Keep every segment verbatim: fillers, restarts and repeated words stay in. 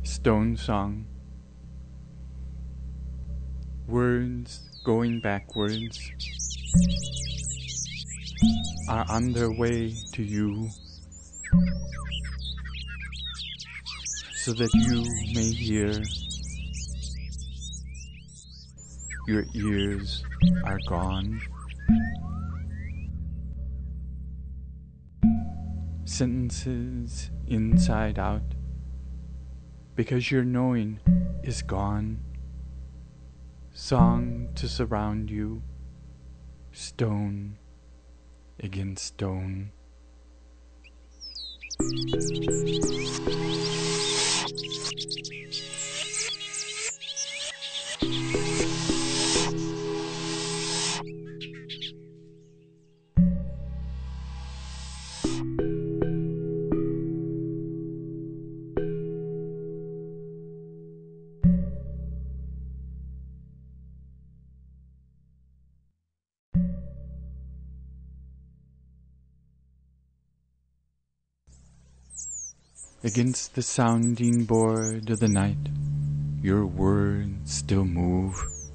Stone Song. Words going backwards are on their way to you, so that you may hear. Your ears are gone. Sentences inside out, because your knowing is gone. Song to surround you, stone against stone. Against the sounding board of the night, your words still move.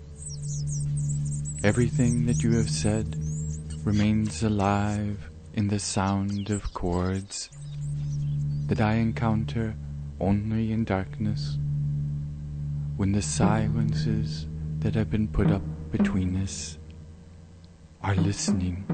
Everything that you have said remains alive in the sound of chords that I encounter only in darkness, when the silences that have been put up between us are listening.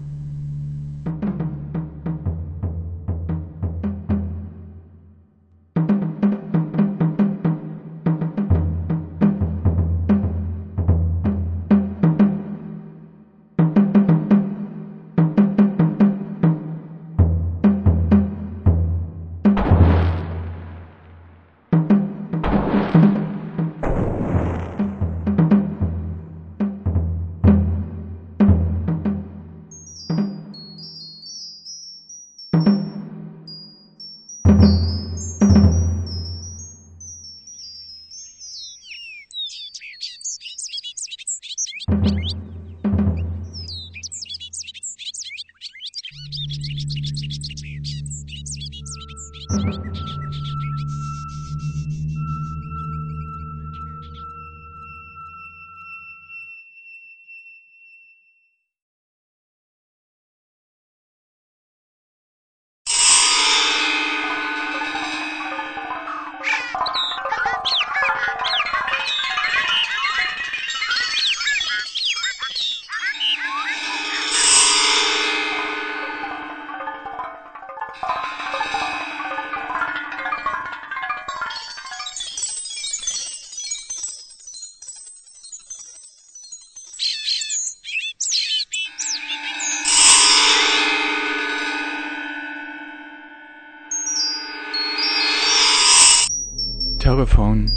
Telephone.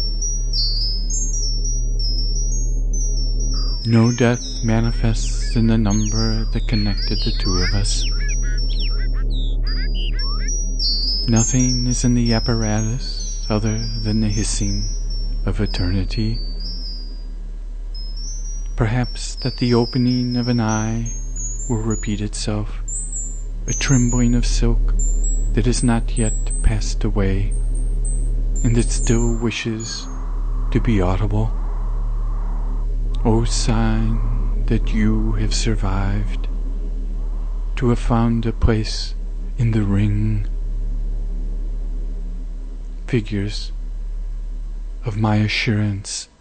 No death manifests in the number that connected the two of us. Nothing is in the apparatus other than the hissing of eternity. Perhaps that the opening of an eye will repeat itself, a trembling of silk that has not yet passed away, and that still wishes to be audible. O sign that you have survived, to have found a place in the ring. Figures of my assurance